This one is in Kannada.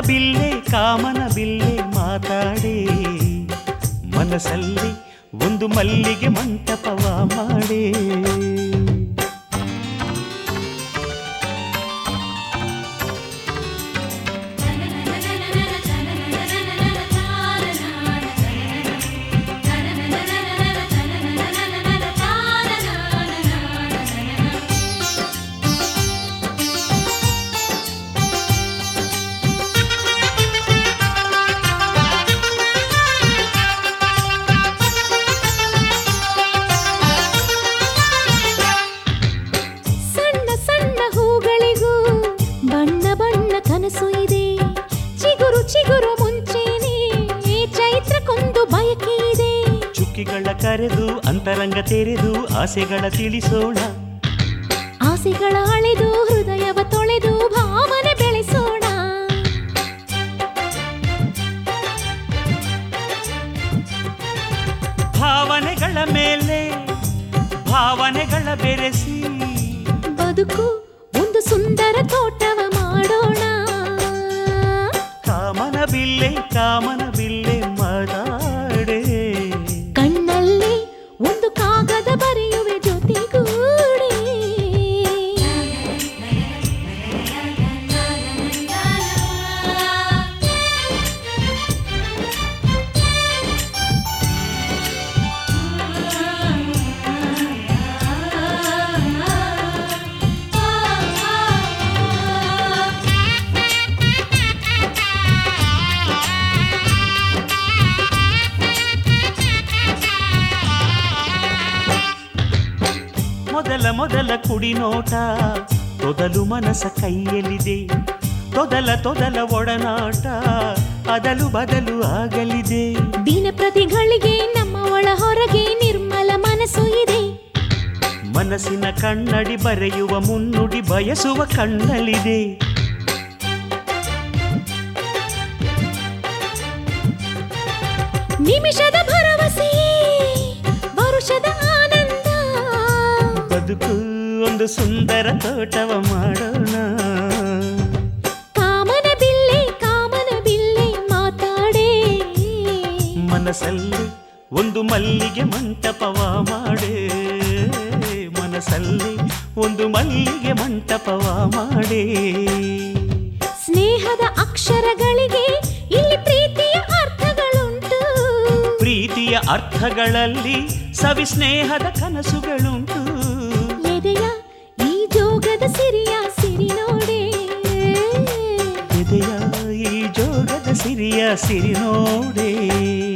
ಬಿಲ್ಲೆ ಕಾಮನ ಬಿಲ್ಲೆ ಮಾತಾಡೆ ಮನಸ್ಸಲ್ಲಿ ಒಂದು ಮಲ್ಲಿಗೆ ಮಂಟಪವ ಮಾಡೆ ಕನಸು ಇದೆ ಚಿಗುರು ಚಿಗುರು ಮುಂಚೆನೆ ಚೈತ್ರಕ್ಕೊಂದು ಬಯಕೆ ಇದೆ ಚುಕ್ಕಿಗಳ ಕರೆದು ಅಂತರಂಗ ತೆರೆದು ಆಸೆಗಳ ತಿಳಿಸೋಣ ಆಸೆಗಳ ಅಳೆದು ಹೃದಯವ ತೊಳೆದು ಭಾವನೆ ಬೆಳೆಸೋಣ ಭಾವನೆಗಳ ಮೇಲೆ ಭಾವನೆಗಳ ಬೆರೆಸಿ ಬದುಕು ಒಂದು ಸುಂದರ ತೋಟವ ಮಾಡೋಣ ಕಾಮನ ಬಿಲ್ಲೆ ಮಾತಾಡೆ ಕಣ್ಣಲ್ಲಿ ಒಂದು ಕಾಗದ ಬರೆಯುವೆ ಜೊತೆಗೂಡಿ ಮೊದಲ ಕುಡಿ ನೋಟ ತೊದಲು ಮನಸ ಕೈಯಲ್ಲಿದೆ ತೊದಲ ಒಡನಾಟ ಅದಲು ಬದಲು ಆಗಲಿದೆ ದಿನ ಪ್ರತಿಗಳಿಗೆ ನಮ್ಮ ಒಳ ಹೊರಗೆ ನಿರ್ಮಲ ಮನಸ್ಸು ಇದೆ ಮನಸ್ಸಿನ ಕನ್ನಡಿ ಬರೆಯುವ ಮುನ್ನುಡಿ ಬಯಸುವ ಕಣ್ಣಲ್ಲಿದೆ ನಿಮಿಷದ ಭರವಸೆ ವರುಷದ ಆನಂದ ಬದುಕು ಒಂದು ಸುಂದರ ತೋಟವ ಮಾಡೋಣ ಕಾಮನ ಬಿಲ್ಲೆ ಮಾತಾಡೆ ಮನಸ್ಸಲ್ಲಿ ಒಂದು ಮಲ್ಲಿಗೆ ಮಂಟಪವ ಮಾಡೆ ಮನಸ್ಸಲ್ಲಿ ಒಂದು ಮಲ್ಲಿಗೆ ಮಂಟಪವ ಮಾಡೆ ಸ್ನೇಹದ ಅಕ್ಷರಗಳಿಗೆ ಇಲ್ಲಿ ಪ್ರೀತಿಯ ಅರ್ಥಗಳುಂಟು ಪ್ರೀತಿಯ ಅರ್ಥಗಳಲ್ಲಿ ಸವಿ ಸ್ನೇಹದ ಕನಸುಗಳುಂಟು ಎದೆಯ ಈ ಜೋಗದ ಸಿರಿಯ ಸಿರಿ ನೋಡೆ ಎದೆಯ ಈ ಜೋಗದ ಸಿರಿಯ ಸಿರಿ ನೋಡೆ